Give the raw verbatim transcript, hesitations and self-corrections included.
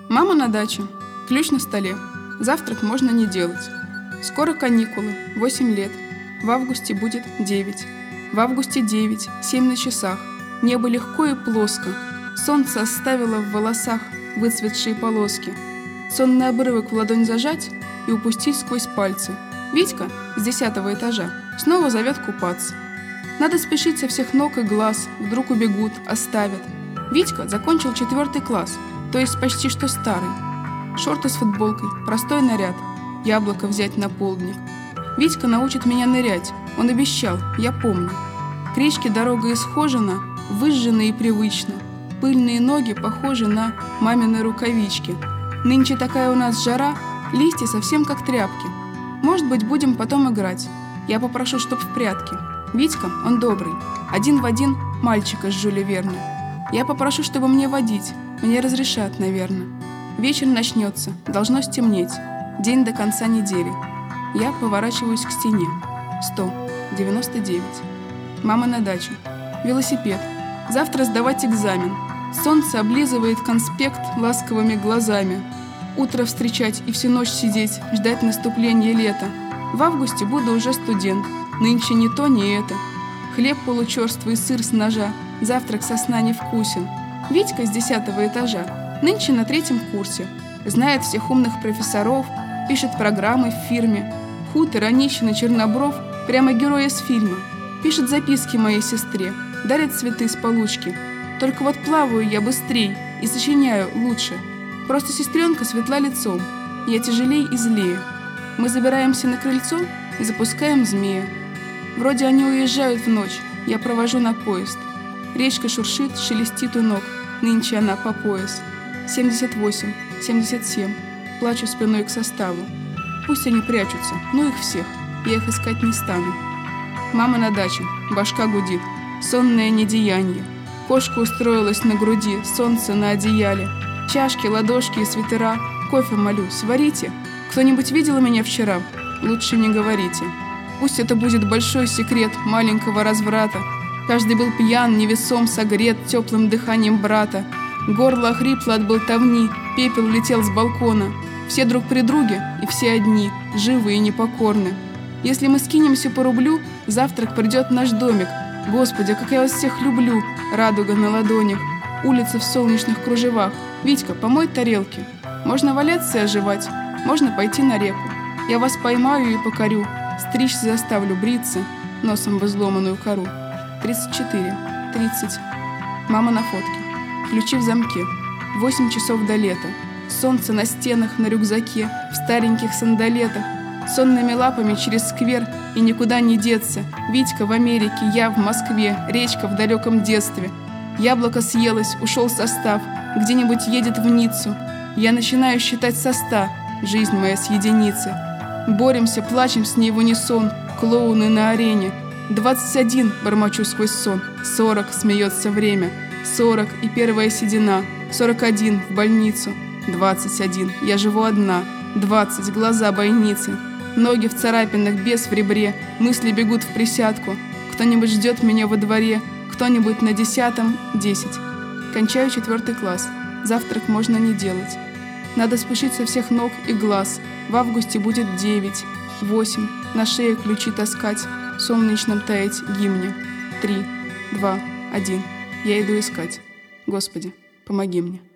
Мама на даче. Ключ на столе. Завтрак можно не делать. Скоро каникулы. Восемь лет. В августе будет девять. В августе девять. Семь на часах. Небо легко и плоско. Солнце оставило в волосах выцветшие полоски. Сонный обрывок в ладонь зажать и упустить сквозь пальцы. Витька с десятого этажа снова зовет купаться. Надо спешить со всех ног и глаз. Вдруг убегут, оставят. Витька закончил четвертый класс, то есть почти что старый. Шорты с футболкой, простой наряд. Яблоко взять на полдник. Витька научит меня нырять. Он обещал, я помню. К речке дорога исхожена, выжжена и привычно. Пыльные ноги похожи на мамины рукавички. Нынче такая у нас жара, листья совсем как тряпки. Может быть, будем потом играть. Я попрошу, чтоб в прятки. Витька, он добрый. Один в один мальчика из Жюля Верна. Я попрошу, чтобы мне водить. Мне разрешат, наверное. Вечер начнется, должно стемнеть. День до конца недели. Я поворачиваюсь к стене. Сто. Девяносто девять. Мама на даче. Велосипед. Завтра сдавать экзамен. Солнце облизывает конспект ласковыми глазами. Утро встречать и всю ночь сидеть, ждать наступления лета. В августе буду уже студент. Нынче ни то, ни это. Хлеб получерствый, сыр с ножа. Завтрак со сна невкусен. Витька с десятого этажа. Нынче на третьем курсе. Знает всех умных профессоров. Пишет программы в фирме. Худ, ироничный, чернобров. Прямо герой из фильма. Пишет записки моей сестре. Дарит цветы с получки. Только вот плаваю я быстрей и сочиняю лучше. Просто сестренка светла лицом. Я тяжелей и злее. Мы забираемся на крыльцо и запускаем змея. Вроде они уезжают в ночь. Я провожу на поезд. Речка шуршит, шелестит у ног. Нынче она по пояс. семьдесят восемь, семьдесят семь. Плачу спиной к составу. Пусть они прячутся, ну их всех. Я их искать не стану. Мама на даче, башка гудит. Сонное недеяние. Кошка устроилась на груди, солнце на одеяле. Чашки, ладошки и свитера. Кофе молю, сварите. Кто-нибудь видел меня вчера? Лучше не говорите. Пусть это будет большой секрет маленького разврата. Каждый был пьян, невесом, согрет теплым дыханием брата. Горло охрипло от болтовни, пепел летел с балкона. Все друг при друге и все одни, живы и непокорны. Если мы скинемся по рублю, завтрак придет в наш домик. Господи, как я вас всех люблю! Радуга на ладонях, улицы в солнечных кружевах. Витька, помой тарелки. Можно валяться и оживать, можно пойти на реку. Я вас поймаю и покорю, стричь заставлю бриться, носом в изломанную кору. тридцать четыре, тридцать. Мама на фотке. Ключи в замке. Восемь часов до лета. Солнце на стенах, на рюкзаке, в стареньких сандалетах. Сонными лапами через сквер и никуда не деться. Витька в Америке, я в Москве, речка в далеком детстве. Яблоко съелось, ушел состав, где-нибудь едет в Ниццу. Я начинаю считать со ста, жизнь моя с единицы. Боремся, плачем с ней в унисон, клоуны на арене. Двадцать один, бормочу сквозь сон, сорок, смеется время. Сорок и первая седина, сорок один, в больницу. Двадцать один, я живу одна. Двадцать, глаза бойницы. Ноги в царапинах, бес в ребре. Мысли бегут в присядку. Кто-нибудь ждет меня во дворе. Кто-нибудь на десятом, десять. Кончаю четвертый класс. Завтрак можно не делать. Надо спешить со всех ног и глаз. В августе будет девять, восемь. На шее ключи таскать. В солнечном таять гимне. Три, два, один. Я иду искать. Господи, помоги мне.